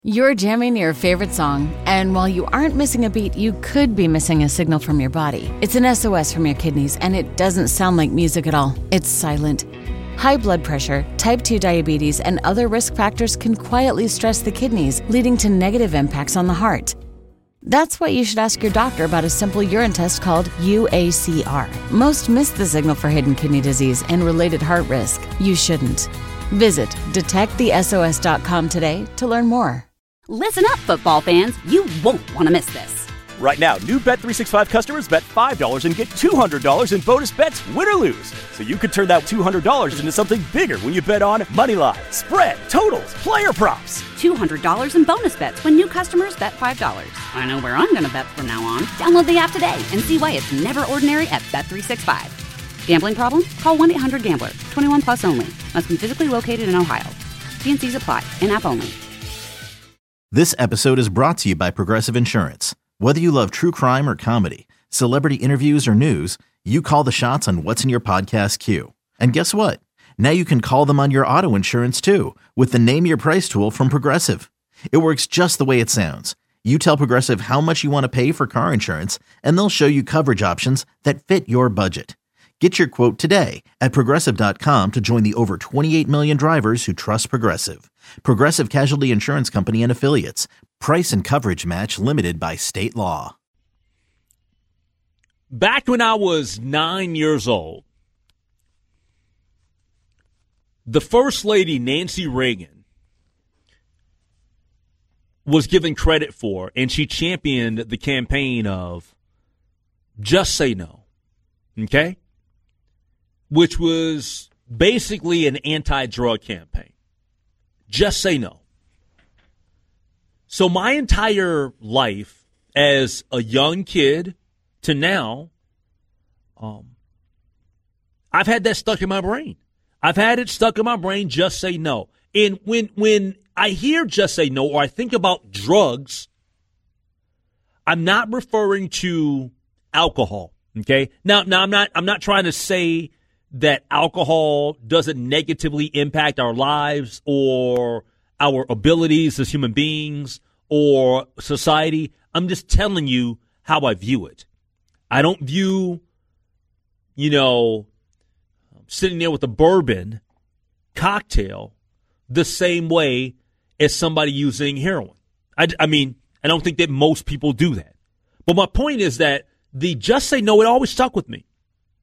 You're jamming your favorite song, and while you aren't missing a beat, you could be missing a signal from your body. It's an SOS from your kidneys, and it doesn't sound like music at all. It's silent. High blood pressure, type 2 diabetes, and other risk factors can quietly stress the kidneys, leading to negative impacts on the heart. That's why you should ask your doctor about a simple urine test called UACR. Most miss the signal for hidden kidney disease and related heart risk. You shouldn't. Visit detectthesos.com today to learn more. Listen up, football fans. You won't want to miss this. Right now, new Bet365 customers bet $5 and get $200 in bonus bets, win or lose. So you could turn that $200 into something bigger when you bet on moneyline, spread, totals, player props. $200 in bonus bets when new customers bet $5. I know where I'm going to bet from now on. Download the app today and see why it's never ordinary at Bet365. Gambling problem? Call 1-800-GAMBLER. 21 plus only. Must be physically located in Ohio. T&Cs apply. In-app only. This episode is brought to you by Progressive Insurance. Whether you love true crime or comedy, celebrity interviews or news, you call the shots on what's in your podcast queue. And guess what? Now you can call them on your auto insurance too with the Name Your Price tool from Progressive. It works just the way it sounds. You tell Progressive how much you want to pay for car insurance, and they'll show you coverage options that fit your budget. Get your quote today at Progressive.com to join the over 28 million drivers who trust Progressive. Progressive Casualty Insurance Company and Affiliates. Price and coverage match limited by state law. Back when I was 9 years old, the First Lady, Nancy Reagan, was given credit for, and she championed the campaign of Just Say No, okay? Which was basically an anti-drug campaign. Just say no. So my entire life as a young kid to now, I've had that stuck in my brain. I've had it stuck in my brain, just say no. And when I hear just say no or I think about drugs, I'm not referring to alcohol, okay? Now I'm not trying to say that alcohol doesn't negatively impact our lives or our abilities as human beings or society. I'm just telling you how I view it. I don't view, sitting there with a bourbon cocktail the same way as somebody using heroin. I mean, I don't think that most people do that. But my point is that the just say no, it always stuck with me.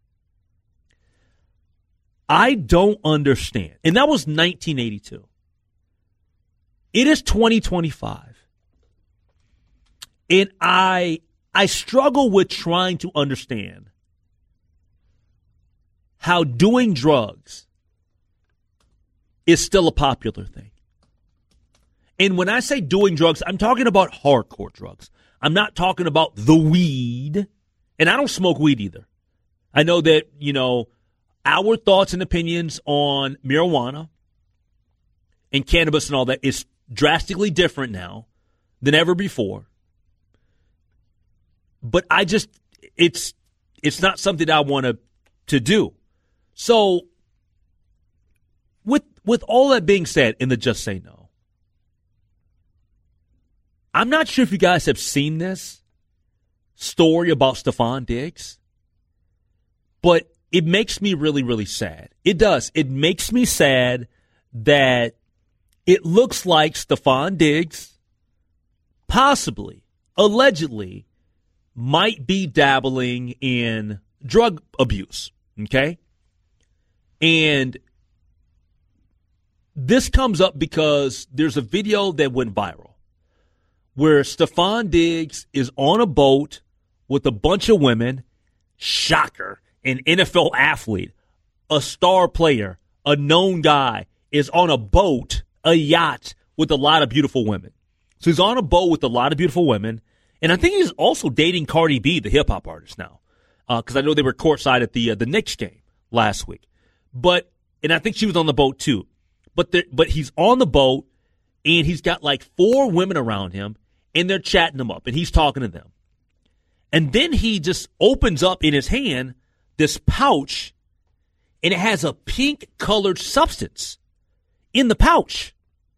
I don't understand. And that was 1982. It is 2025. And I struggle with trying to understand how doing drugs is still a popular thing. And when I say doing drugs, I'm talking about hardcore drugs. I'm not talking about the weed. And I don't smoke weed either. I know that, our thoughts and opinions on marijuana and cannabis and all that is drastically different now than ever before. But it's not something I want to do. So with all that being said in the just say no, I'm not sure if you guys have seen this story about Stefon Diggs, but it makes me really, really sad. It does. It makes me sad that it looks like Stefon Diggs possibly, allegedly, might be dabbling in drug abuse, okay? And this comes up because there's a video that went viral where Stefon Diggs is on a boat with a bunch of women. Shocker. An NFL athlete, a star player, a known guy, is on a boat, a yacht, with a lot of beautiful women. So he's on a boat with a lot of beautiful women. And I think he's also dating Cardi B, the hip-hop artist now. Because I know they were courtside at the Knicks game last week. And I think she was on the boat too. But he's on the boat, and he's got like 4 women around him, and they're chatting him up, and he's talking to them. And then he just opens up in his hand this pouch, and it has a pink-colored substance in the pouch.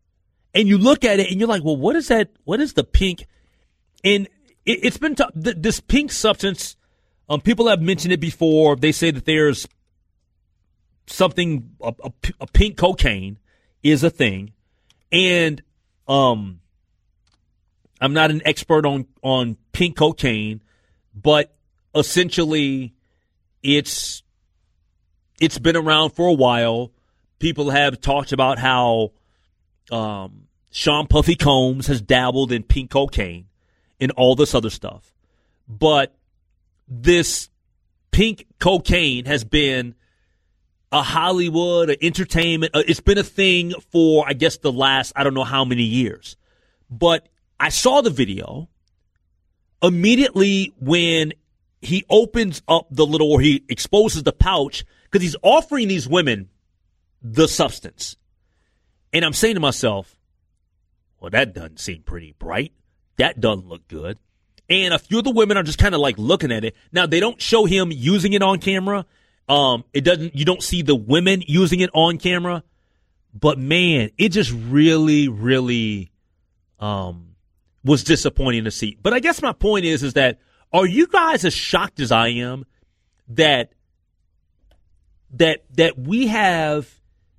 And you look at it and you're like, well, what is that? What is the pink? And it's been this pink substance. People have mentioned it before. They say that there's something, a pink cocaine is a thing. And I'm not an expert on pink cocaine, but essentially it's been around for a while. People have talked about how Sean Puffy Combs has dabbled in pink cocaine and all this other stuff. But this pink cocaine has been a Hollywood, a entertainment. It's been a thing for, I guess, the last, I don't know how many years. But I saw the video immediately when he opens up or he exposes the pouch, because he's offering these women the substance. And I'm saying to myself, well, that doesn't seem pretty bright. That doesn't look good. And a few of the women are just kind of like looking at it. Now, they don't show him using it on camera. You don't see the women using it on camera. But man, it just really, really was disappointing to see. But I guess my point is that are you guys as shocked as I am that we have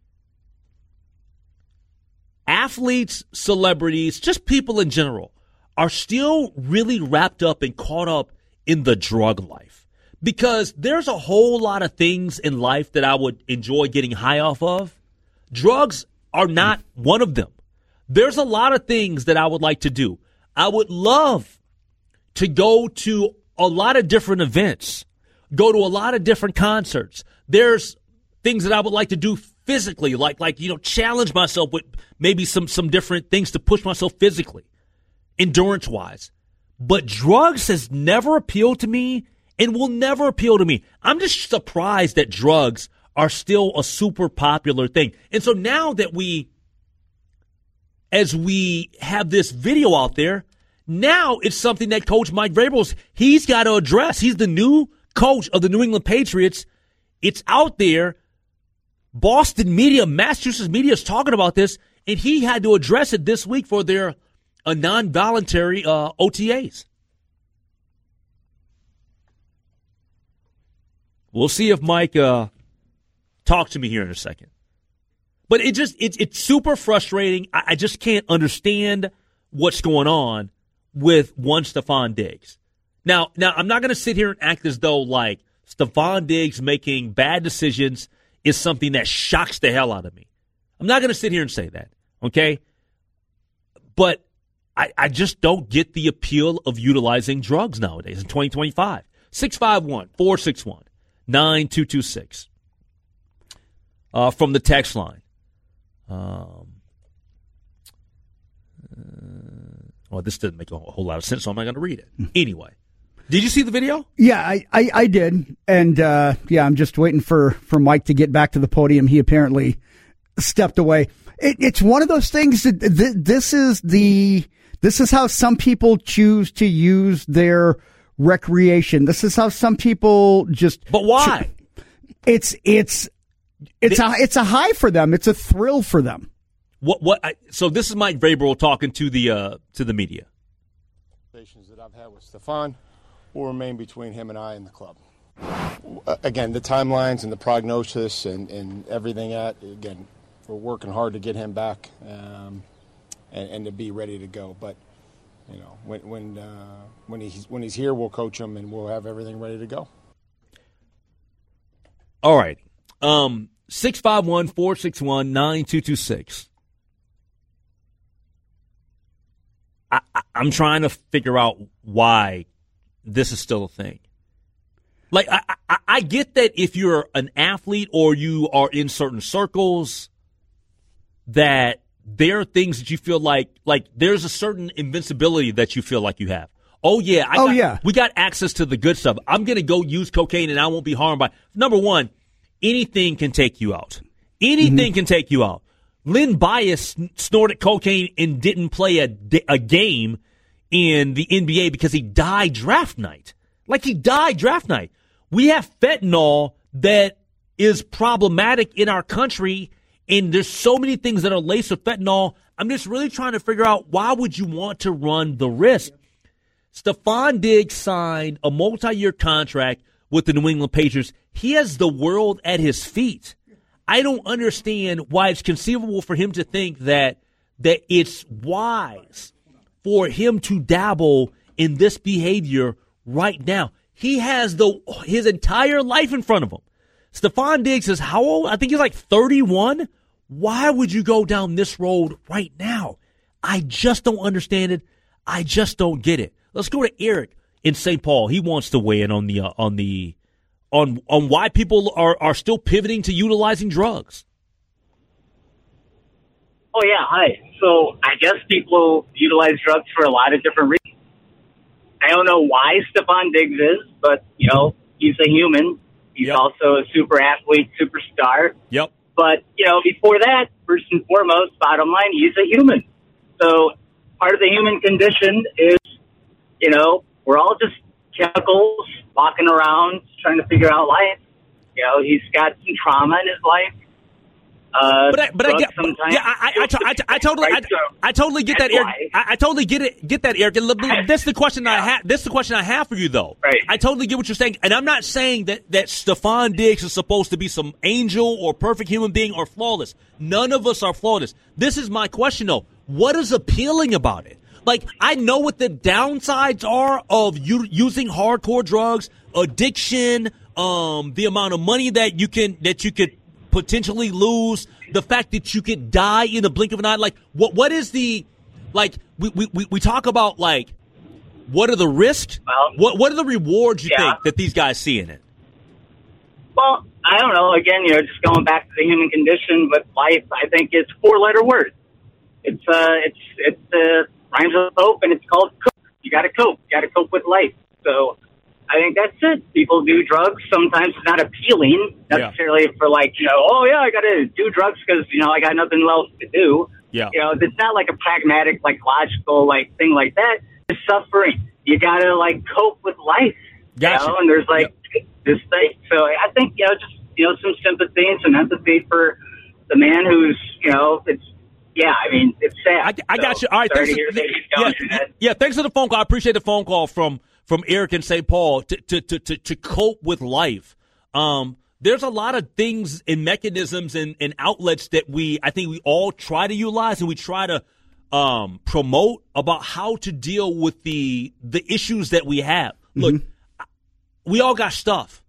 athletes, celebrities, just people in general are still really wrapped up and caught up in the drug life? Because there's a whole lot of things in life that I would enjoy getting high off of. Drugs are not one of them. There's a lot of things that I would like to do. I would love to go to a lot of different events, go to a lot of different concerts. There's things that I would like to do physically, like challenge myself with maybe some different things to push myself physically, endurance-wise. But drugs has never appealed to me and will never appeal to me. I'm just surprised that drugs are still a super popular thing. And so now that as we have this video out there, now it's something that Coach Mike Vrabel, he's got to address. He's the new coach of the New England Patriots. It's out there. Boston media, Massachusetts media is talking about this, and he had to address it this week for their non-voluntary OTAs. We'll see if Mike talks to me here in a second. But it's super frustrating. I just can't understand what's going on with one Stefon Diggs. Now I'm not going to sit here and act as though like Stefon Diggs making bad decisions is something that shocks the hell out of me. I'm not going to sit here and say that, okay? But I just don't get the appeal of utilizing drugs nowadays in 2025. 651-461-9226 from the text line. Well, this didn't make a whole lot of sense, so I'm not going to read it. Anyway, did you see the video? Yeah, I did. And, I'm just waiting for Mike to get back to the podium. He apparently stepped away. It's one of those things that this is how some people choose to use their recreation. This is how some people just. But why? It's a high for them. It's a thrill for them. So this is Mike Vrabel talking to the media. Conversations that I've had with Stefon will remain between him and I and the club. Again, the timelines and the prognosis and everything again, we're working hard to get him back and to be ready to go. But you know, when he's here, we'll coach him and we'll have everything ready to go. All right. 651-461-9226. I'm trying to figure out why this is still a thing. Like, I get that if you're an athlete or you are in certain circles, that there are things that you feel like there's a certain invincibility that you feel like you have. Oh, yeah. We got access to the good stuff. I'm going to go use cocaine and I won't be harmed by it. Number one, anything can take you out. Anything can take you out. Lynn Bias snorted cocaine and didn't play a game in the NBA because he died draft night. Like, he died draft night. We have fentanyl that is problematic in our country, And there's so many things that are laced with fentanyl. I'm just really trying to figure out, why would you want to run the risk? Stefon Diggs signed a multi-year contract with the New England Patriots. He has the world at his feet. I don't understand why it's conceivable for him to think that it's wise for him to dabble in this behavior right now. He has his entire life in front of him. Stefon Diggs is how old? I think he's like 31. Why would you go down this road right now? I just don't understand it. I just don't get it. Let's go to Eric in St. Paul. He wants to weigh in on why people are still pivoting to utilizing drugs. Oh, yeah. Hi. So I guess people utilize drugs for a lot of different reasons. I don't know why Stefon Diggs is, but, he's a human. He's also a super athlete, superstar. Yep. But, before that, first and foremost, bottom line, he's a human. So part of the human condition is, we're all just chemicals walking around trying to figure out life. He's got some trauma in his life. I totally get that, Eric. I totally get that, Eric. That's the question I have. That's the question I have for you, though. Right. I totally get what you're saying, and I'm not saying that Stefon Diggs is supposed to be some angel or perfect human being or flawless. None of us are flawless. This is my question, though. What is appealing about it? Like, I know what the downsides are of using hardcore drugs, addiction, the amount of money that you could potentially lose, the fact that you could die in the blink of an eye. Like, what is the, like, we talk about, like, what are the risks? Well, what are the rewards you think that these guys see in it? Well, I don't know. Again, just going back to the human condition with life, I think it's a 4-letter word. It's rhymes with hope, and it's called cope. You got to cope. You got to cope with life. So I think that's it. People do drugs. Sometimes it's not appealing necessarily for I got to do drugs because, I got nothing else to do. Yeah. It's not like a pragmatic, logical, thing like that. It's suffering. You got to, cope with life. Gotcha. And there's, this thing. So I think, just, some sympathy and some empathy for the man who's, it's sad. I got you. All right. Thanks for the phone call. I appreciate the phone call from Eric in St. Paul to cope with life. There's a lot of things and mechanisms and outlets that I think we all try to utilize and we try to promote about how to deal with the issues that we have. Look, we all got stuff.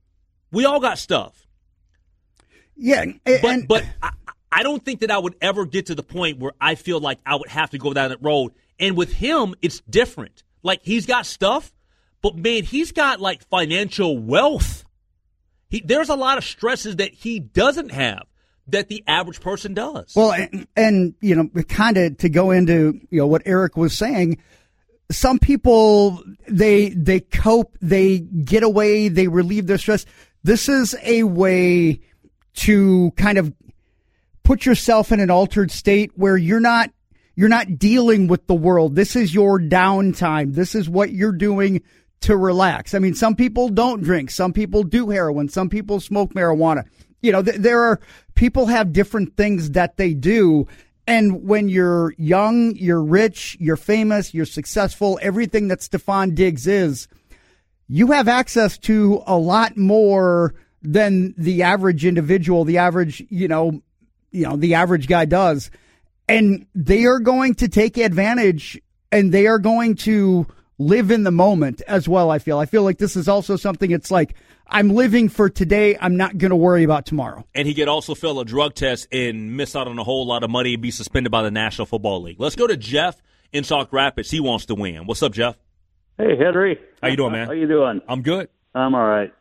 Yeah. But I don't think that I would ever get to the point where I feel like I would have to go down that road. And with him, it's different. Like, he's got stuff, but, man, he's got, financial wealth. There's a lot of stresses that he doesn't have that the average person does. Well, and kind of to go into, what Eric was saying, some people, they cope, they get away, they relieve their stress. This is a way to kind of put yourself in an altered state where you're not dealing with the world. This is your downtime. This is what you're doing to relax. I mean, some people don't drink. Some people do heroin. Some people smoke marijuana. There are people have different things that they do. And when you're young, you're rich, you're famous, you're successful, everything that Stefon Diggs is, you have access to a lot more than the average individual, the average, the average guy does. And they are going to take advantage and they are going to live in the moment as well. I feel like this is also something, it's like, I'm living for today. I'm not going to worry about tomorrow. And he could also fail a drug test and miss out on a whole lot of money and be suspended by the National Football League. Let's go to Jeff in Sauk Rapids. He wants to win. What's up, Jeff? Hey, Henry. How you doing, man? How you doing? I'm good. I'm all right.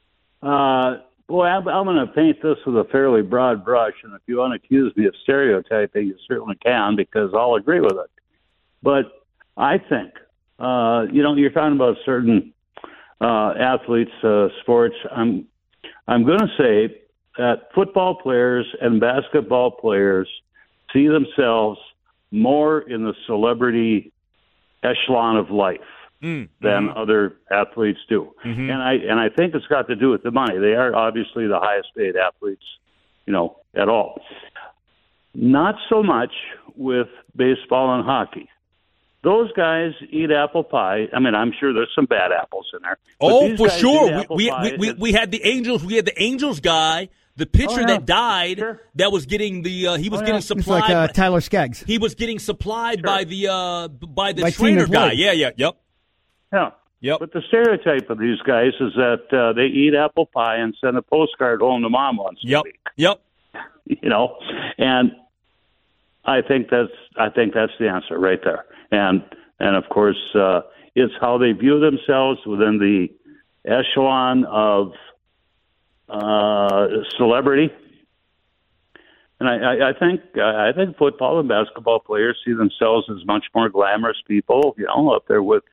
Boy, I'm going to paint this with a fairly broad brush, and if you want to accuse me of stereotyping, you certainly can, because I'll agree with it. But I think, you're talking about certain athletes, sports. I'm going to say that football players and basketball players see themselves more in the celebrity echelon of life than other athletes do. Mm-hmm. And I think it's got to do with the money. They are obviously the highest paid athletes, at all. Not so much with baseball and hockey. Those guys eat apple pie. I mean, I'm sure there's some bad apples in there. Oh, for sure. We had the Angels. We had the Angels guy, the pitcher that died, that was getting the. He was getting supplied. It's like Tyler Skaggs. He was getting supplied by the trainer guy. Yep. But the stereotype of these guys is that they eat apple pie and send a postcard home to mom once a week. Yep. And I think that's the answer right there. And of course, it's how they view themselves within the echelon of celebrity. And I think football and basketball players see themselves as much more glamorous people, up there with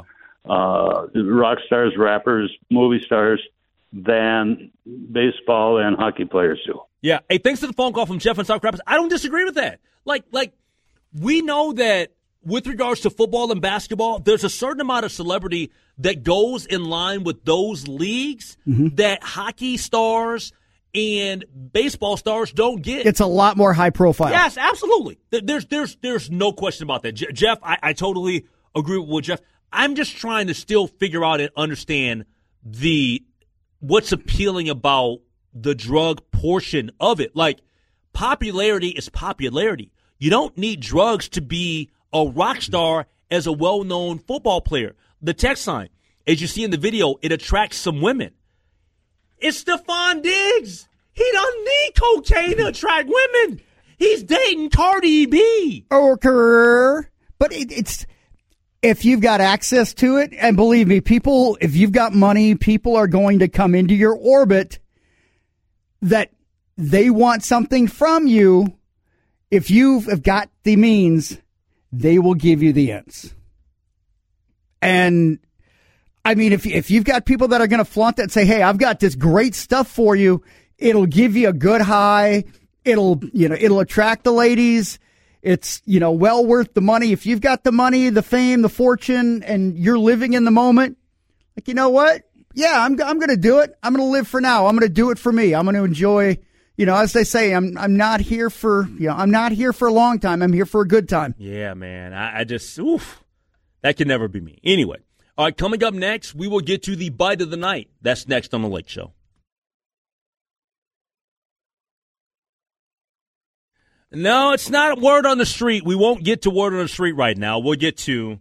rock stars, rappers, movie stars, than baseball and hockey players do. Yeah. Hey, thanks for the phone call from Jeff in South Rapids. I don't disagree with that. Like we know that with regards to football and basketball, there's a certain amount of celebrity that goes in line with those leagues that hockey stars and baseball stars don't get. It's a lot more high profile. Yes, absolutely. There's no question about that. Jeff, I totally agree with Jeff. I'm just trying to still figure out and understand what's appealing about the drug portion of it. Like, popularity is popularity. You don't need drugs to be a rock star as a well-known football player. The text line, as you see in the video, it attracts some women. It's Stefon Diggs. He don't need cocaine to attract women. He's dating Cardi B. Okay. But it's if you've got access to it, and believe me, people, if you've got money, people are going to come into your orbit that they want something from you. If you've got the means, they will give you the ends. And I mean, if you've got people that are going to flaunt that and say, hey, I've got this great stuff for you, it'll give you a good high. It'll attract the ladies. It's, well worth the money. If you've got the money, the fame, the fortune, and you're living in the moment, like, you know what? Yeah, I'm going to do it. I'm going to live for now. I'm going to do it for me. I'm going to enjoy, as they say, I'm not here for, I'm not here for a long time. I'm here for a good time. Yeah, man. I just, that can never be me. Anyway, all right, coming up next, we will get to the bite of the night. That's next on The Lake Show. No, it's not word on the street. We won't get to word on the street right now. We'll get to...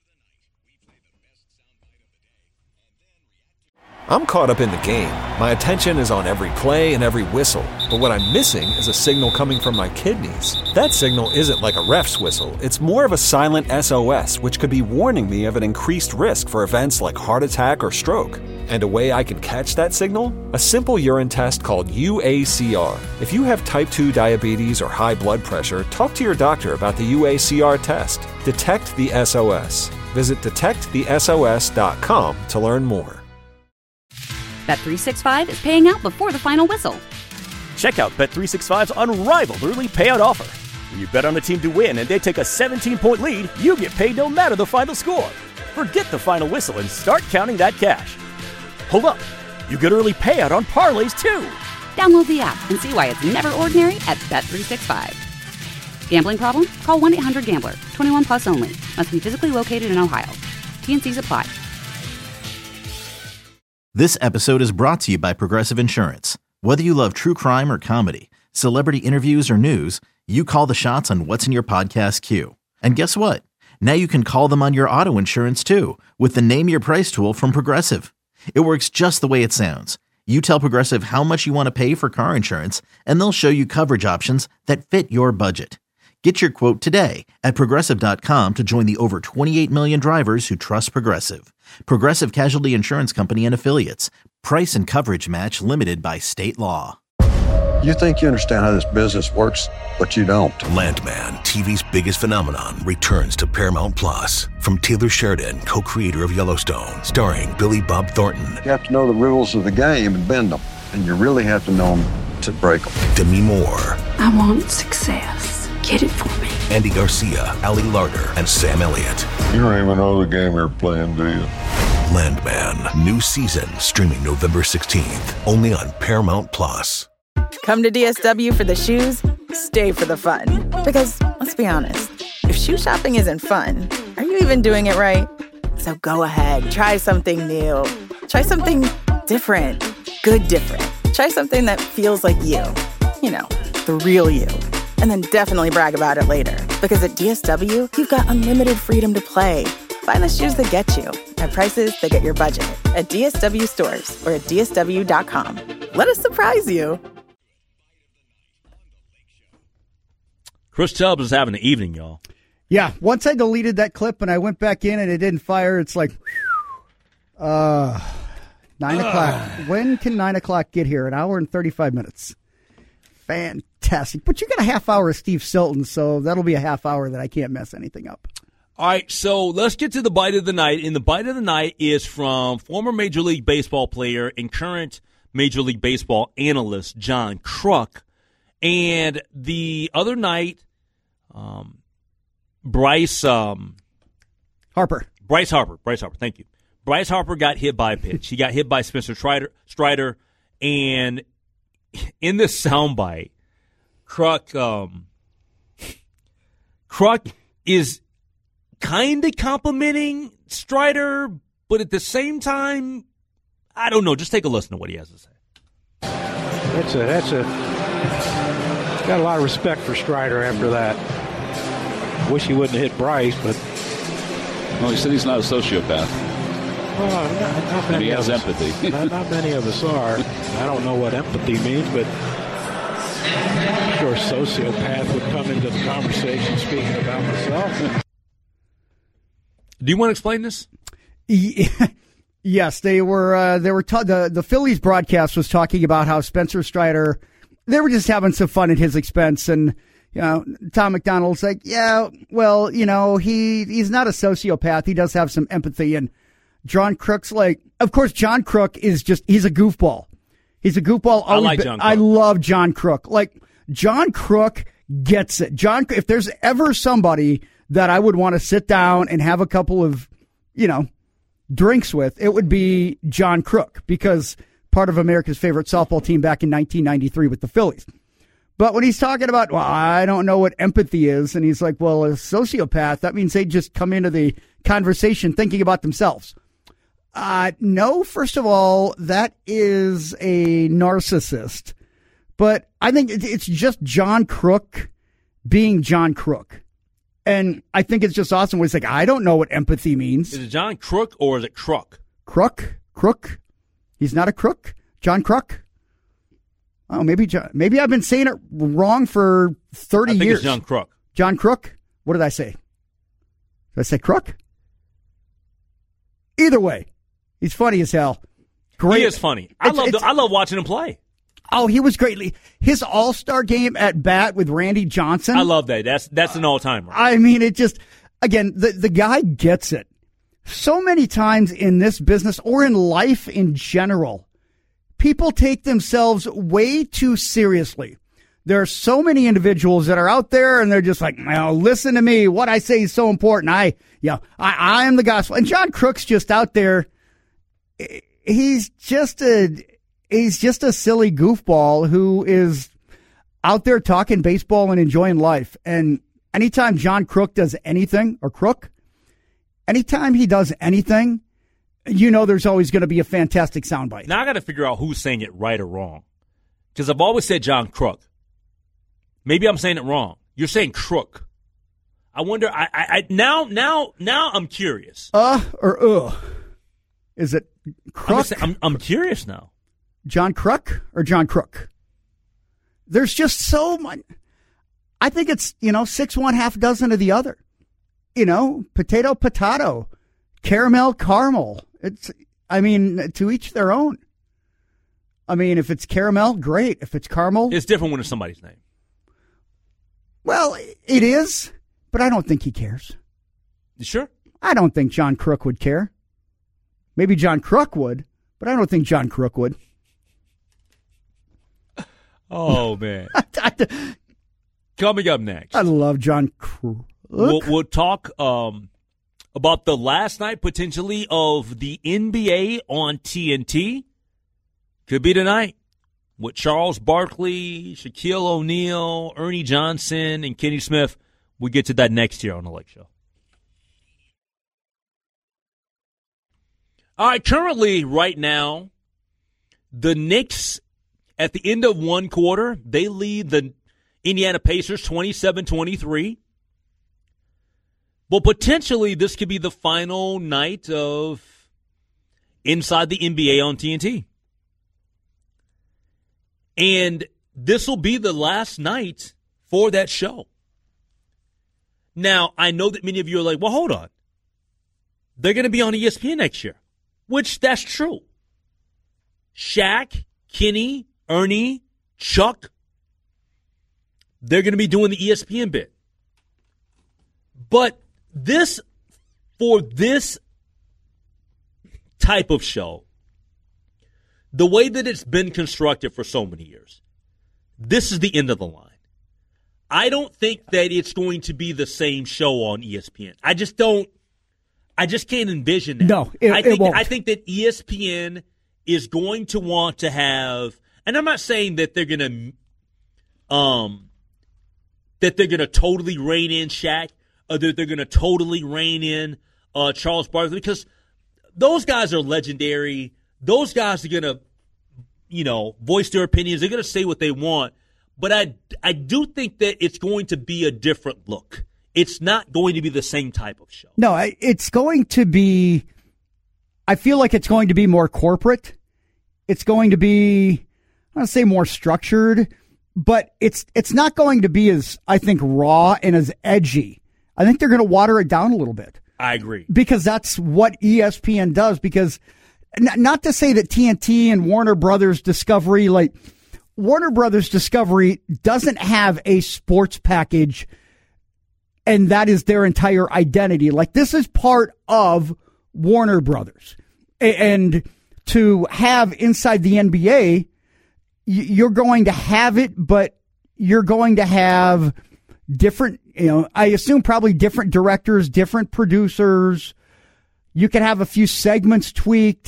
I'm caught up in the game. My attention is on every play and every whistle. But what I'm missing is a signal coming from my kidneys. That signal isn't like a ref's whistle. It's more of a silent SOS, which could be warning me of an increased risk for events like heart attack or stroke. And a way I can catch that signal? A simple urine test called UACR. If you have type 2 diabetes or high blood pressure, talk to your doctor about the UACR test. Detect the SOS. Visit detectthesos.com to learn more. Bet365 is paying out before the final whistle. Check out Bet365's unrivaled early payout offer. When you bet on a team to win and they take a 17-point lead, you get paid no matter the final score. Forget the final whistle and start counting that cash. Hold up. You get early payout on parlays, too. Download the app and see why it's never ordinary at Bet365. Gambling problem? Call 1-800-GAMBLER. 21 plus only. Must be physically located in Ohio. T&Cs apply. This episode is brought to you by Progressive Insurance. Whether you love true crime or comedy, celebrity interviews or news, you call the shots on what's in your podcast queue. And guess what? Now you can call them on your auto insurance, too, with the Name Your Price tool from Progressive. It works just the way it sounds. You tell Progressive how much you want to pay for car insurance, and they'll show you coverage options that fit your budget. Get your quote today at Progressive.com to join the over 28 million drivers who trust Progressive. Progressive Casualty Insurance Company and Affiliates. Price and coverage match limited by state law. You think you understand how this business works, but you don't. Landman, TV's biggest phenomenon, returns to Paramount Plus. From Taylor Sheridan, co-creator of Yellowstone, starring Billy Bob Thornton. You have to know the rules of the game and bend them, and you really have to know them to break them. Demi Moore. I want success. Get it for me. Andy Garcia, Ali Larter, and Sam Elliott. You don't even know the game you're playing, do you? Landman, new season, streaming November 16th, only on Paramount Plus. Come to DSW for the shoes stay for the fun. Because, let's be honest, if shoe shopping isn't fun, are you even doing it right? So go ahead, try something new. Try something different. Good different. Try something that feels like you. You know, the real you. And then definitely brag about it later. Because at DSW, you've got unlimited freedom to play. Find the shoes that get you at prices that get your budget at DSW stores or at DSW.com. Let us surprise you. Chris Tubbs is having an evening, y'all. Yeah, once I deleted that clip and I went back in and it didn't fire, it's like, 9 o'clock. When can 9 o'clock get here? An hour and 35 minutes. Fantastic. But you got a half hour of Steve Silton, so that'll be a half hour that I can't mess anything up. All right, so let's get to the bite of the night. And the bite of the night is from former Major League Baseball player and current Major League Baseball analyst John Kruk. And the other night, Bryce Harper, thank you. Bryce Harper got hit by a pitch. He got hit by Spencer Strider, and in this soundbite, Kruk is kind of complimenting Strider, but at the same time, I don't know. Just take a listen to what he has to say. That's got a lot of respect for Strider after that. Wish he wouldn't have hit Bryce, but well, he said he's not a sociopath. Well, not many. He has empathy. not many of us are. I don't know what empathy means, but I'm sure sociopath would come into the conversation speaking about myself. Do you want to explain this? Yes, they were. The Phillies broadcast was talking about how Spencer Strider, they were just having some fun at his expense, and Tom McDonald's like, yeah, well, he's not a sociopath. He does have some empathy, and John Crook's like, of course, John Kruk he's a goofball. He's a goofball. I like John Kruk. I love John Kruk. Like, John Kruk gets it. If there's ever somebody that I would want to sit down and have a couple of, drinks with, it would be John Kruk, because part of America's favorite softball team back in 1993 with the Phillies. But when he's talking about, well, I don't know what empathy is, and he's like, well, a sociopath, that means they just come into the conversation thinking about themselves. No, first of all, that is a narcissist. But I think it's just John Kruk being John Kruk. And I think it's just awesome when he's like, I don't know what empathy means. Is it John Kruk or is it Kruk? Kruk. He's not a crook. John Kruk. Oh, maybe I've been saying it wrong for 30 years. I think it's John Kruk. John Kruk? What did I say? Did I say Kruk? Either way, he's funny as hell. Great. He is funny. I love watching him play. Oh, he was great. His all-star game at bat with Randy Johnson. I love that. That's an all-timer. I mean, it just, again, the guy gets it. So many times in this business or in life in general, people take themselves way too seriously. There are so many individuals that are out there and they're just like, listen to me. What I say is so important. I am the gospel. And John Kruk's just out there. He's just a silly goofball who is out there talking baseball and enjoying life. And anytime John Kruk does anything, anytime he does anything, there's always going to be a fantastic soundbite. Now I got to figure out who's saying it right or wrong, because I've always said John Kruk. Maybe I'm saying it wrong. You're saying Kruk. I wonder. Now I'm curious. Is it Kruk? I'm curious now. John Kruk or John Kruk? There's just so much. I think it's, 6 1, half dozen of the other. Potato, caramel. To each their own. If it's caramel, great. If it's caramel. It's different when it's somebody's name. Well, it is, but I don't think he cares. You sure? I don't think John Kruk would care. Maybe John Kruk would, but I don't think John Kruk would. Oh, man. Coming up next. I love John Kruk. We'll talk about the last night, potentially, of the NBA on TNT. Could be tonight. with Charles Barkley, Shaquille O'Neal, Ernie Johnson, and Kenny Smith. We'll get to that next year on The Lake Show. All right, currently, right now, the Knicks, at the end of one quarter, they lead the Indiana Pacers 27-23. But potentially, this could be the final night of Inside the NBA on TNT. And this will be the last night for that show. Now, I know that many of you are like, well, hold on. They're going to be on ESPN next year, which that's true. Shaq, Kenny, Ernie, Chuck, they're going to be doing the ESPN bit. But for this type of show, the way that it's been constructed for so many years, this is the end of the line. I don't think that it's going to be the same show on ESPN. I just can't envision that. No, it won't. I think that ESPN is going to want to have, and I'm not saying that they're going to totally rein in Shaq, or that they're going to totally rein in Charles Barkley, because those guys are legendary. Those guys are going to, voice their opinions. They're going to say what they want. But I do think that it's going to be a different look. It's not going to be the same type of show. No, it's going to be, I feel like it's going to be more corporate. It's going to be, I don't say more structured, but it's not going to be as, I think, raw and as edgy. I think they're going to water it down a little bit. I agree. Because that's what ESPN does. Because not to say that TNT and Warner Brothers Discovery, Warner Brothers Discovery doesn't have a sports package, and that is their entire identity. This is part of Warner Brothers. And to have Inside the NBA, you're going to have it, but you're going to have different, I assume probably different directors, different producers. You can have a few segments tweaked.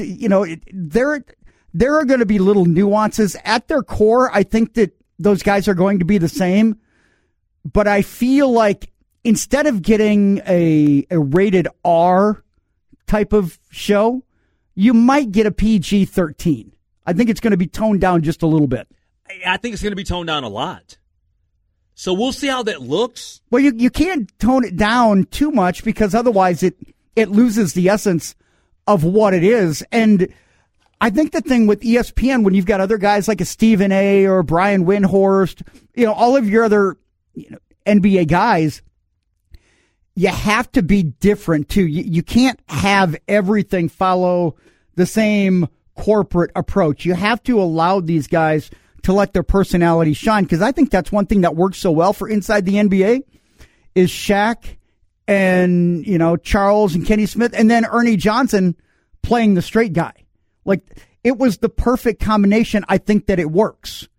There are going to be little nuances. At their core, I think that those guys are going to be the same. But I feel like instead of getting a rated R type of show, you might get a PG-13. I think it's going to be toned down just a little bit. I think it's going to be toned down a lot. So we'll see how that looks. Well, you can't tone it down too much because otherwise it loses the essence of what it is. And I think the thing with ESPN, when you've got other guys like a Stephen A. or Brian Windhorst, all of your other NBA guys, you have to be different too. You can't have everything follow the same corporate approach. You have to allow these guys to let their personality shine, because I think that's one thing that works so well for Inside the NBA is Shaq and, Charles and Kenny Smith, and then Ernie Johnson playing the straight guy. It was the perfect combination. I think that it works.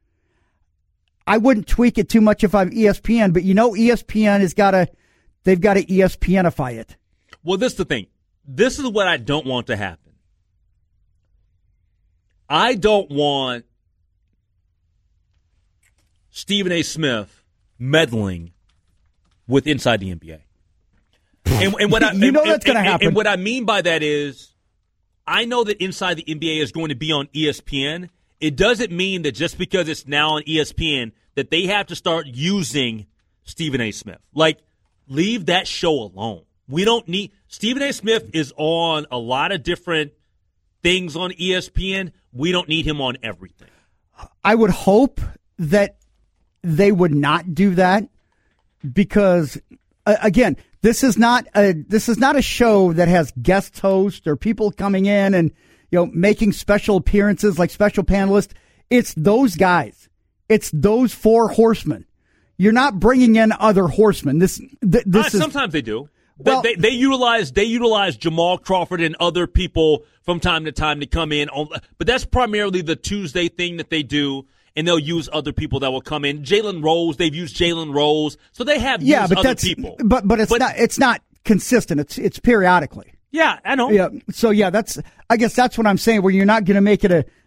I wouldn't tweak it too much if I'm ESPN, but ESPN they've got to ESPNify it. Well, this is the thing. This is what I don't want to happen. I don't want Stephen A. Smith meddling with Inside the NBA. And what that's going to happen. And what I mean by that is, I know that Inside the NBA is going to be on ESPN. It doesn't mean that just because it's now on ESPN that they have to start using Stephen A. Smith. Leave that show alone. We don't need – Stephen A. Smith is on a lot of different things on ESPN. We don't need him on everything. I would hope that they would not do that because, again – This is not a show that has guest hosts or people coming in and making special appearances like special panelists. It's those guys. It's those four horsemen. You're not bringing in other horsemen. Sometimes they do. Well, they utilize Jamal Crawford and other people from time to time to come in, but that's primarily the Tuesday thing that they do. And they'll use other people that will come in. Jalen Rose, they've used Jalen Rose, so they have used other people. But it's not consistent. It's periodically. Yeah, I know. Yeah. So I guess that's what I'm saying. Where you're not going to make it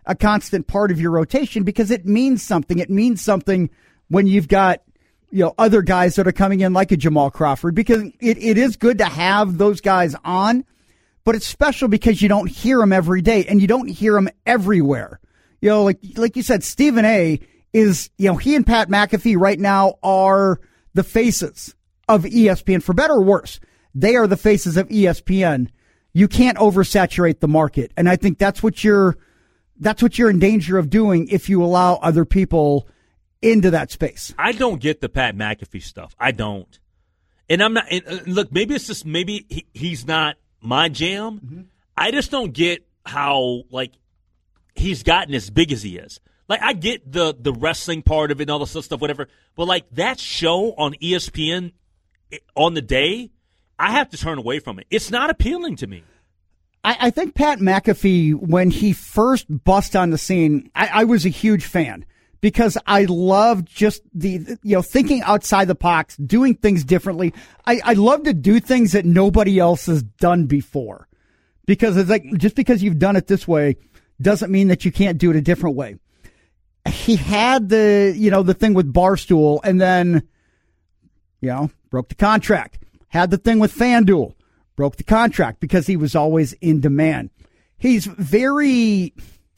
a constant part of your rotation because it means something. It means something when you've got, other guys that are coming in like a Jamal Crawford, because it is good to have those guys on, but it's special because you don't hear them every day and you don't hear them everywhere. Like you said, Stephen A. is, he and Pat McAfee right now are the faces of ESPN, for better or worse. They are the faces of ESPN. You can't oversaturate the market. And I think that's what you're in danger of doing if you allow other people into that space. I don't get the Pat McAfee stuff. I don't. And I'm not, look, maybe it's just, he's not my jam. Mm-hmm. I just don't get how, he's gotten as big as he is. I get the wrestling part of it and all this stuff, whatever. But, that show on ESPN on the day, I have to turn away from it. It's not appealing to me. I think Pat McAfee, when he first bust on the scene, I was a huge fan because I loved just the thinking outside the box, doing things differently. I love to do things that nobody else has done before, because it's just because you've done it this way doesn't mean that you can't do it a different way. He had the thing with Barstool, and then broke the contract. Had the thing with FanDuel, broke the contract because he was always in demand. He's very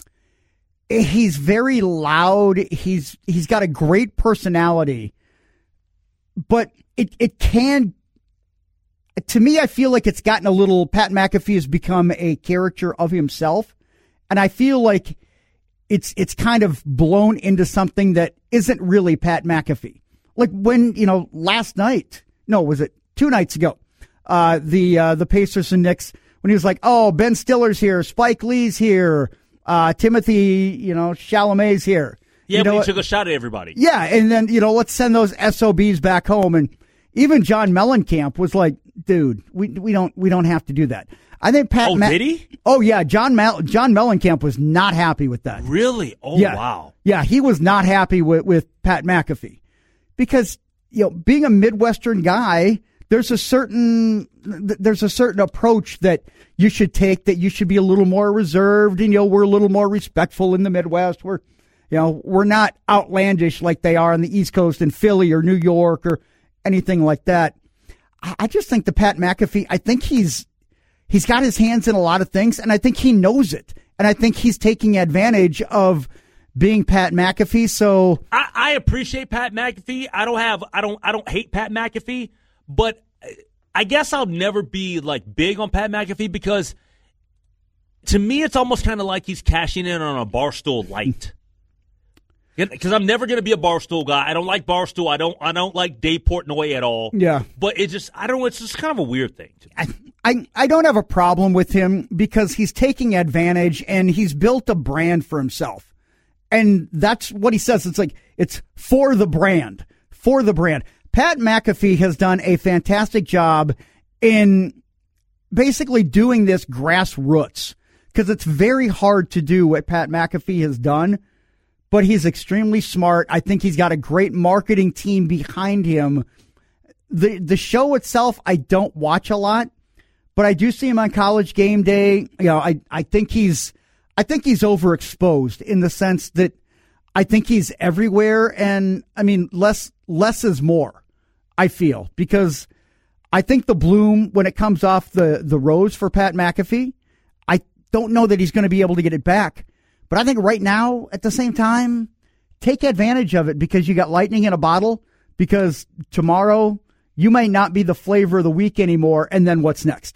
loud. He's got a great personality, but it can, to me, I feel like it's gotten a little, Pat McAfee has become a caricature of himself. And I feel like it's kind of blown into something that isn't really Pat McAfee. Like when, last night, was it 2 nights ago? The Pacers and Knicks, when he was like, oh, Ben Stiller's here, Spike Lee's here, Timothy, Chalamet's here. Yeah, but he took a shot at everybody. Yeah, and then, let's send those SOBs back home. And even John Mellencamp was like, dude, we don't have to do that. I think Pat. Did he? Oh yeah, John Mellencamp was not happy with that. Really? Oh yeah. Wow. Yeah, he was not happy with Pat McAfee because being a Midwestern guy, there's a certain approach that you should take, that you should be a little more reserved, and we're a little more respectful in the Midwest. We're not outlandish like they are on the East Coast in Philly or New York or anything like that. I just think the Pat McAfee, I think he's got his hands in a lot of things, and I think he knows it. And I think he's taking advantage of being Pat McAfee. So I appreciate Pat McAfee. I don't hate Pat McAfee, but I guess I'll never be big on Pat McAfee because to me it's almost kind of like he's cashing in on a Barstool light. Because I'm never going to be a Barstool guy. I don't like Barstool. I don't like Dave Portnoy at all. Yeah. But it's just kind of a weird thing to me. I don't have a problem with him because he's taking advantage and he's built a brand for himself. And that's what he says. It's for the brand. For the brand. Pat McAfee has done a fantastic job in basically doing this grassroots because it's very hard to do what Pat McAfee has done, but he's extremely smart. I think he's got a great marketing team behind him. The show itself, I don't watch a lot, but I do see him on College Game Day. I think he's overexposed in the sense that I think he's everywhere. And I mean, less is more, I feel, because I think the bloom, when it comes off the rose for Pat McAfee, I don't know that he's going to be able to get it back. But I think right now, at the same time, take advantage of it because you got lightning in a bottle, because tomorrow you might not be the flavor of the week anymore. And then what's next?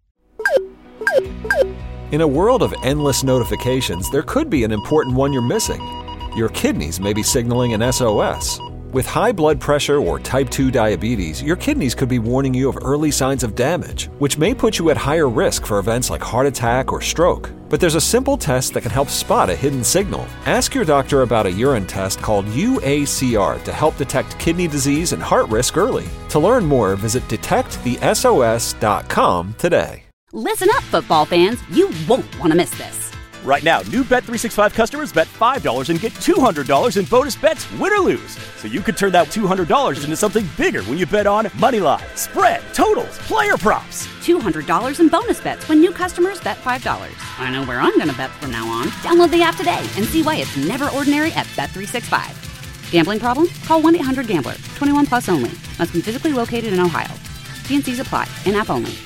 In a world of endless notifications, there could be an important one you're missing. Your kidneys may be signaling an SOS. With high blood pressure or type 2 diabetes, your kidneys could be warning you of early signs of damage, which may put you at higher risk for events like heart attack or stroke. But there's a simple test that can help spot a hidden signal. Ask your doctor about a urine test called UACR to help detect kidney disease and heart risk early. To learn more, visit detectthesos.com today. Listen up, football fans. You won't want to miss this. Right now, new Bet365 customers bet $5 and get $200 in bonus bets, win or lose. So you could turn that $200 into something bigger when you bet on moneyline, spread, totals, player props. $200 in bonus bets when new customers bet $5. I know where I'm going to bet from now on. Download the app today and see why it's never ordinary at Bet365. Gambling problem? Call 1-800-GAMBLER. 21 plus only. Must be physically located in Ohio. T&Cs apply. In-app only.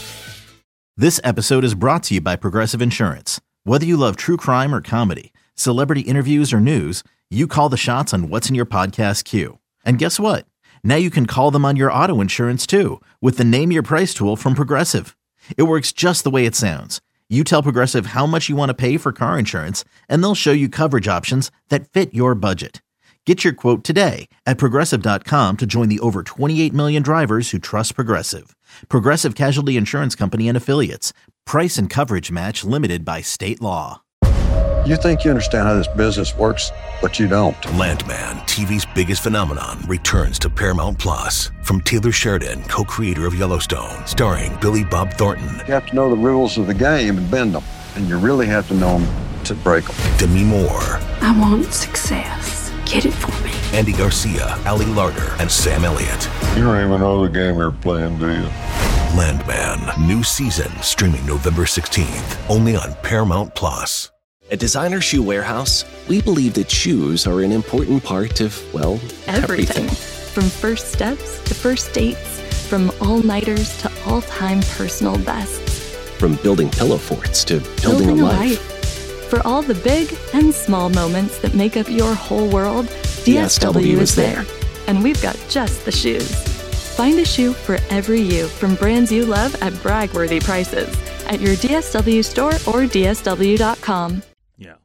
This episode is brought to you by Progressive Insurance. Whether you love true crime or comedy, celebrity interviews or news, you call the shots on what's in your podcast queue. And guess what? Now you can call them on your auto insurance too with the Name Your Price tool from Progressive. It works just the way it sounds. You tell Progressive how much you want to pay for car insurance, and they'll show you coverage options that fit your budget. Get your quote today at Progressive.com to join the over 28 million drivers who trust Progressive. Progressive Casualty Insurance Company and Affiliates. Price and coverage match limited by state law. You think you understand how this business works, but you don't. Landman, TV's biggest phenomenon, returns to Paramount Plus. From Taylor Sheridan, co-creator of Yellowstone, starring Billy Bob Thornton. You have to know the rules of the game and bend them, and you really have to know them to break them. Demi Moore. I want success. Get it for me. Andy Garcia, Ali Larter, and Sam Elliott. You don't even know the game you're playing, do you? Landman, new season, streaming November 16th, only on Paramount Plus. At Designer Shoe Warehouse, we believe that shoes are an important part of, well, everything. From first steps to first dates, from all-nighters to all-time personal bests. From building pillow forts to building a life. For all the big and small moments that make up your whole world, DSW is there. And we've got just the shoes. Find a shoe for every you from brands you love at brag-worthy prices at your DSW store or DSW.com. Yeah.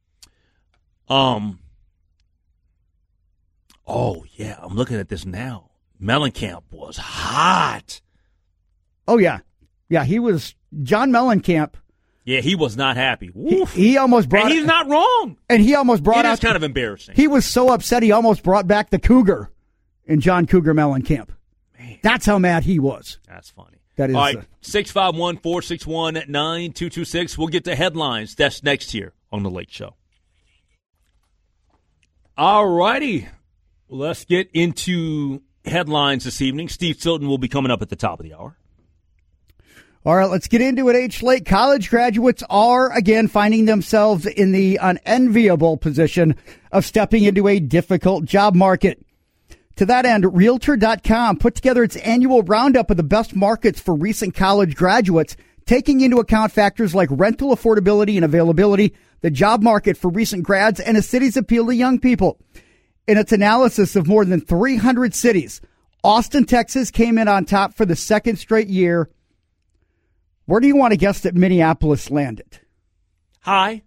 Oh, yeah. I'm looking at this now. Mellencamp was hot. Oh, yeah. Yeah, he was John Mellencamp. Yeah, he was not happy. He almost brought. And he's not wrong. And he almost brought out. It's kind of embarrassing. He was so upset he almost brought back the Cougar in John Cougar Mellencamp. Man. That's how mad he was. That's funny. That is. All right, 651-461-9226. We'll get to headlines. That's next here on The Late Show. All righty. Let's get into headlines this evening. Steve Tilton will be coming up at the top of the hour. All right, let's get into it, H. Lake. College graduates are, again, finding themselves in the unenviable position of stepping into a difficult job market. To that end, Realtor.com put together its annual roundup of the best markets for recent college graduates, taking into account factors like rental affordability and availability, the job market for recent grads, and a city's appeal to young people. In its analysis of more than 300 cities, Austin, Texas came in on top for the second straight year. Where do you want to guess that Minneapolis landed? High.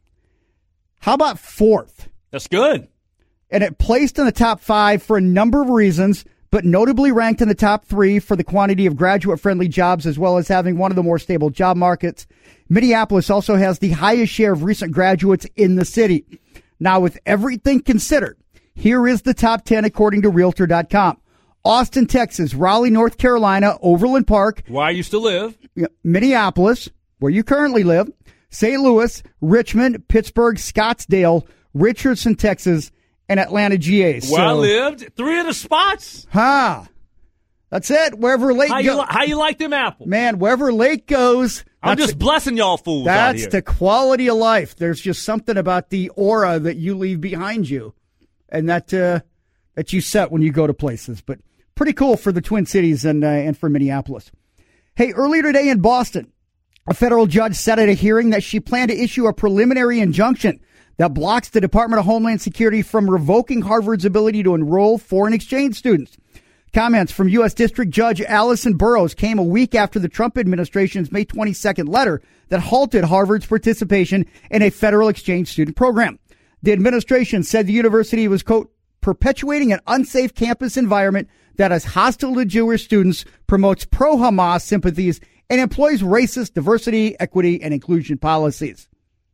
How about fourth? That's good. And it placed in the top 5 for a number of reasons, but notably ranked in the top 3 for the quantity of graduate-friendly jobs as well as having one of the more stable job markets. Minneapolis also has the highest share of recent graduates in the city. Now, with everything considered, here is the top 10 according to Realtor.com. Austin, Texas, Raleigh, North Carolina, Overland Park. Where I used to live. Minneapolis, where you currently live. St. Louis, Richmond, Pittsburgh, Scottsdale, Richardson, Texas, and Atlanta, GA. Where I lived. 3 of the spots. That's it. Wherever Lake goes. How you like them apples? Man, wherever Lake goes. I'm just blessing y'all fools out here. That's the quality of life. There's just something about the aura that you leave behind you and that you set when you go to places. But pretty cool for the Twin Cities and for Minneapolis. Hey, earlier today in Boston, a federal judge said at a hearing that she planned to issue a preliminary injunction that blocks the Department of Homeland Security from revoking Harvard's ability to enroll foreign exchange students. Comments from U.S. District Judge Allison Burroughs came a week after the Trump administration's May 22nd letter that halted Harvard's participation in a federal exchange student program. The administration said the university was, quote, perpetuating an unsafe campus environment that is hostile to Jewish students, promotes pro-Hamas sympathies, and employs racist diversity, equity, and inclusion policies.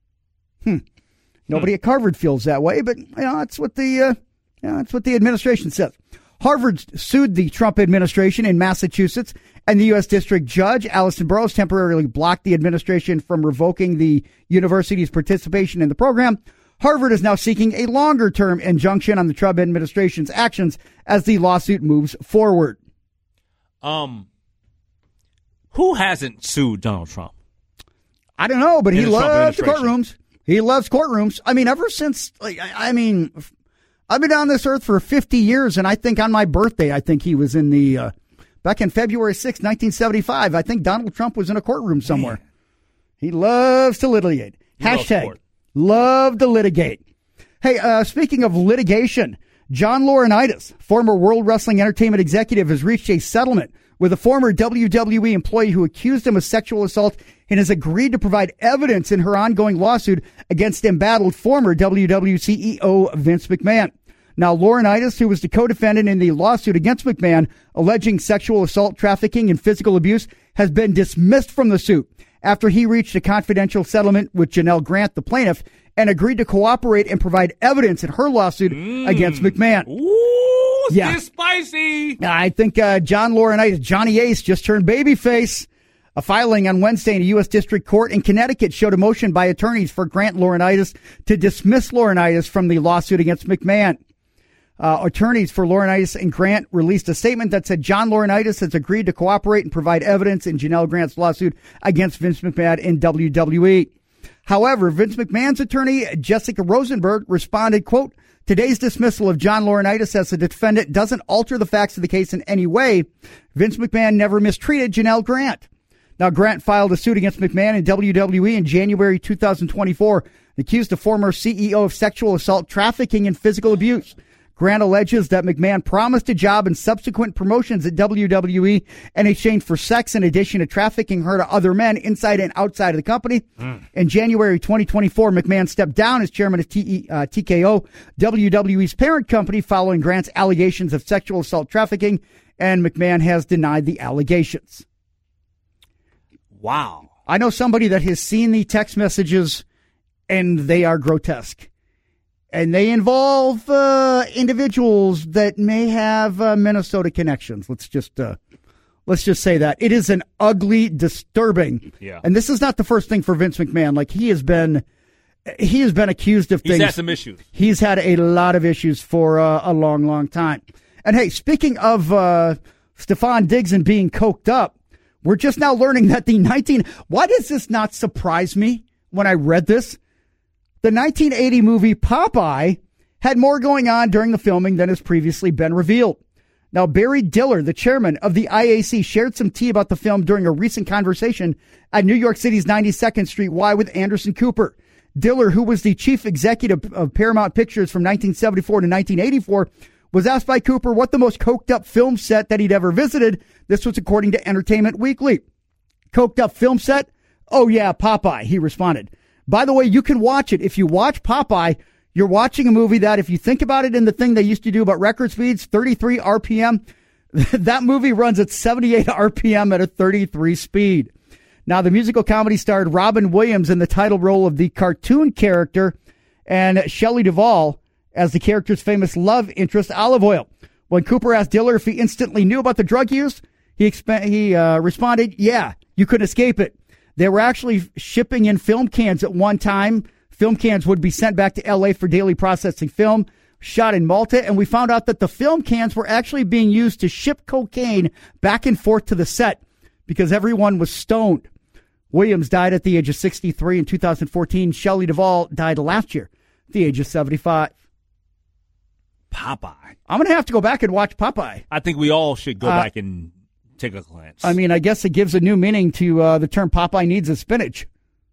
Nobody at Harvard feels that way, but that's what the administration says. Harvard sued the Trump administration in Massachusetts And the U.S. District Judge, Allison Burroughs, temporarily blocked the administration from revoking the university's participation in the program. Harvard is now seeking a longer-term injunction on the Trump administration's actions as the lawsuit moves forward. Who hasn't sued Donald Trump? I don't know, but he loves courtrooms. He loves courtrooms. I mean, ever since, I've been on this earth for 50 years, and I think on my birthday, I think he was in the, back in February 6, 1975, I think Donald Trump was in a courtroom somewhere. Man. He loves to litigate. Hashtag love to litigate. Hey, speaking of litigation, John Laurinaitis, former World Wrestling Entertainment executive, has reached a settlement with a former WWE employee who accused him of sexual assault and has agreed to provide evidence in her ongoing lawsuit against embattled former WWE CEO Vince McMahon. Now, Laurinaitis, who was the co-defendant in the lawsuit against McMahon, alleging sexual assault, trafficking, and physical abuse, has been dismissed from the suit after he reached a confidential settlement with Janelle Grant, the plaintiff, and agreed to cooperate and provide evidence in her lawsuit against McMahon. Ooh, it's spicy. I think John Laurinaitis, Johnny Ace, just turned babyface. A filing on Wednesday in a U.S. District Court in Connecticut showed a motion by attorneys for Grant Laurinaitis to dismiss Laurinaitis from the lawsuit against McMahon. Attorneys for Laurinaitis and Grant released a statement that said John Laurinaitis has agreed to cooperate and provide evidence in Janelle Grant's lawsuit against Vince McMahon in WWE. However, Vince McMahon's attorney, Jessica Rosenberg, responded, quote, "Today's dismissal of John Laurinaitis as a defendant doesn't alter the facts of the case in any way. Vince McMahon never mistreated Janelle Grant." Now, Grant filed a suit against McMahon and WWE in January 2024, accused the former CEO of sexual assault, trafficking, and physical abuse. Grant alleges that McMahon promised a job and subsequent promotions at WWE in exchange for sex in addition to trafficking her to other men inside and outside of the company. In January 2024, McMahon stepped down as chairman of TKO, WWE's parent company, following Grant's allegations of sexual assault, trafficking, and McMahon has denied the allegations. Wow. I know somebody that has seen the text messages, and they are grotesque. And they involve individuals that may have Minnesota connections. Let's just say that. It is an ugly, disturbing. Yeah. And this is not the first thing for Vince McMahon. Like, he has been accused of things. He's had some issues. He's had a lot of issues for a long, long time. And hey, speaking of Stefon Diggs and being coked up, we're just now learning that why does this not surprise me when I read this? The 1980 movie Popeye had more going on during the filming than has previously been revealed. Now, Barry Diller, the chairman of the IAC, shared some tea about the film during a recent conversation at New York City's 92nd Street Y with Anderson Cooper. Diller, who was the chief executive of Paramount Pictures from 1974 to 1984, was asked by Cooper what the most coked up film set that he'd ever visited. This was according to Entertainment Weekly. Coked up film set? Oh yeah, Popeye, he responded. By the way, you can watch it. If you watch Popeye, you're watching a movie that, if you think about it in the thing they used to do about record speeds, 33 RPM, that movie runs at 78 RPM at a 33 speed. Now, the musical comedy starred Robin Williams in the title role of the cartoon character and Shelley Duvall as the character's famous love interest, Olive Oil. When Cooper asked Diller if he instantly knew about the drug use, he responded, yeah, you couldn't escape it. They were actually shipping in film cans at one time. Film cans would be sent back to L.A. for daily processing film, shot in Malta, and we found out that the film cans were actually being used to ship cocaine back and forth to the set because everyone was stoned. Williams died at the age of 63 in 2014. Shelley Duvall died last year at the age of 75. Popeye. I'm going to have to go back and watch Popeye. I think we all should go back and take a glance. I mean, I guess it gives a new meaning to the term Popeye needs a spinach.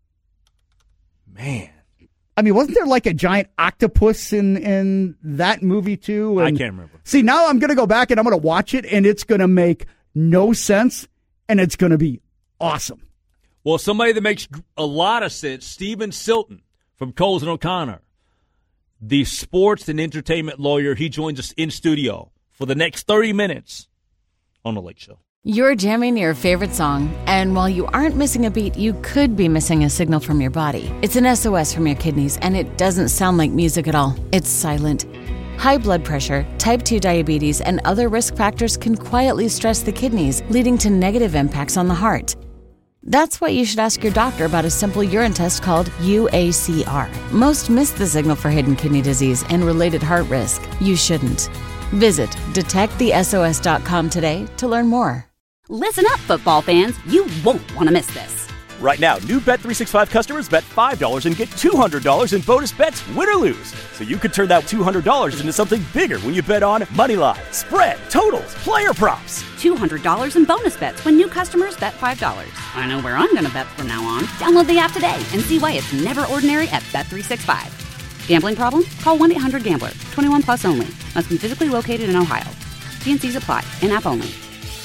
Man. I mean, wasn't there like a giant octopus in that movie too? I can't remember. See, now I'm going to go back and I'm going to watch it, and it's going to make no sense, and it's going to be awesome. Well, somebody that makes a lot of sense, Stephen Silton from Coles and O'Connor, the sports and entertainment lawyer. He joins us in studio for the next 30 minutes on The Lake Show. You're jamming your favorite song, and while you aren't missing a beat, you could be missing a signal from your body. It's an SOS from your kidneys, and it doesn't sound like music at all. It's silent. High blood pressure, type 2 diabetes, and other risk factors can quietly stress the kidneys, leading to negative impacts on the heart. That's why you should ask your doctor about a simple urine test called UACR. Most miss the signal for hidden kidney disease and related heart risk. You shouldn't. Visit detectthesos.com today to learn more. Listen up, football fans. You won't want to miss this. Right now, new Bet365 customers bet $5 and get $200 in bonus bets, win or lose. So you could turn that $200 into something bigger when you bet on moneyline, spread, totals, player props. $200 in bonus bets when new customers bet $5. I know where I'm going to bet from now on. Download the app today and see why it's never ordinary at Bet365. Gambling problem? Call 1-800-GAMBLER. 21 plus only. Must be physically located in Ohio. T&Cs apply. In-app only.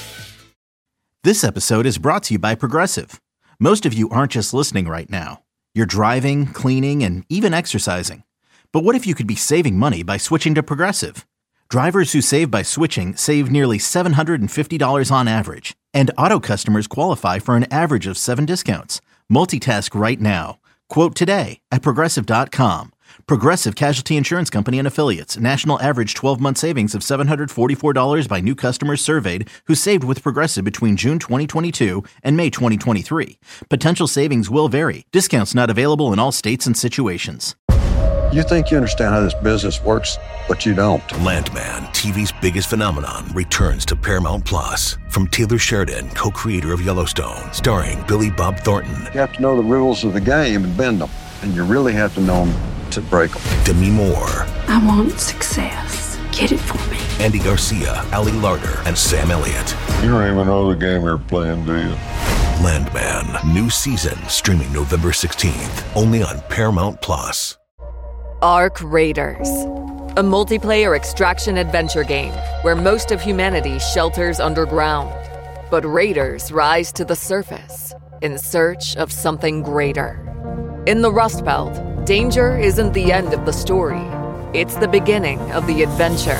This episode is brought to you by Progressive. Most of you aren't just listening right now. You're driving, cleaning, and even exercising. But what if you could be saving money by switching to Progressive? Drivers who save by switching save nearly $750 on average. And auto customers qualify for an average of 7 discounts. Multitask right now. Quote today at Progressive.com. Progressive Casualty Insurance Company and Affiliates. National average 12-month savings of $744 by new customers surveyed who saved with Progressive between June 2022 and May 2023. Potential savings will vary. Discounts not available in all states and situations. You think you understand how this business works, but you don't. Landman, TV's biggest phenomenon, returns to Paramount Plus. From Taylor Sheridan, co-creator of Yellowstone, starring Billy Bob Thornton. You have to know the rules of the game and bend them, and you really have to know them to break them. Demi Moore. I want success. Get it for me. Andy Garcia, Ali Larter, and Sam Elliott. You don't even know the game you're playing, do you? Landman, new season, streaming November 16th, only on Paramount Plus. Ark Raiders, a multiplayer extraction adventure game where most of humanity shelters underground. But raiders rise to the surface in search of something greater. In the Rust Belt, danger isn't the end of the story. It's the beginning of the adventure.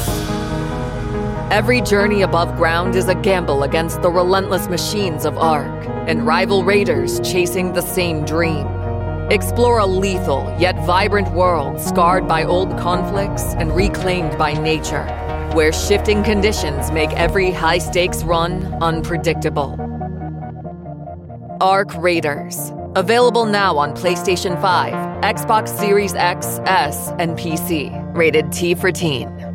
Every journey above ground is a gamble against the relentless machines of Ark and rival raiders chasing the same dream. Explore a lethal yet vibrant world scarred by old conflicts and reclaimed by nature, where shifting conditions make every high-stakes run unpredictable. Ark Raiders. Available now on PlayStation 5, Xbox Series X, S, and PC. Rated T for Teen.